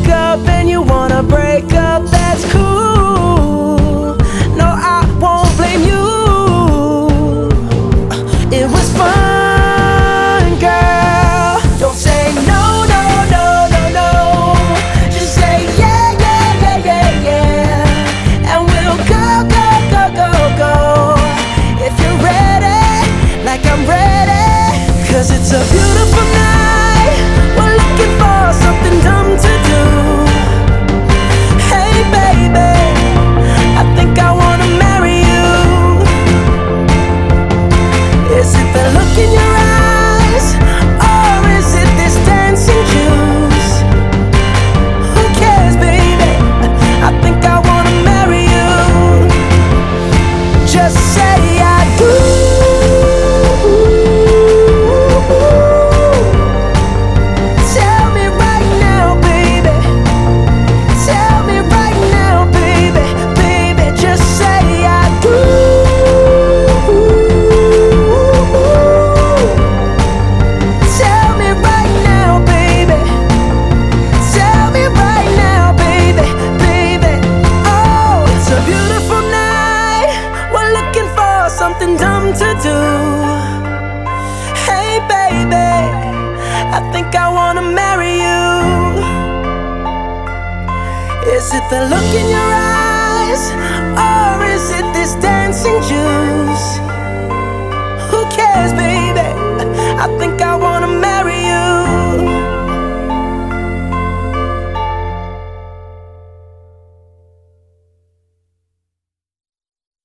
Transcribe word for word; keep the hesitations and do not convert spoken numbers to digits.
wake up and you wanna break up, that's cool. No, I won't blame you. It was fun, girl. Don't say no, no, no, no, no. Just say yeah, yeah, yeah, yeah, yeah. And we'll go, go, go, go, go. If you're ready, like I'm ready. Cause it's a beautiful night. We're looking for something dumb to do. Hey baby, I think I wanna marry you. Is it the look in your eyes, or is it this dancing juice? Who cares, baby? I think I wanna marry you. Just say I do. Tell me right now, baby. Tell me right now, baby. Baby, just say I do. Tell me right now, baby. Tell me right now, baby, baby. Oh, it's a beautiful night. We're looking for something dumb to do. Hey baby, I think I wanna marry you. Is it the look in your eyes, or is it this dancing juice? Who cares, baby? I think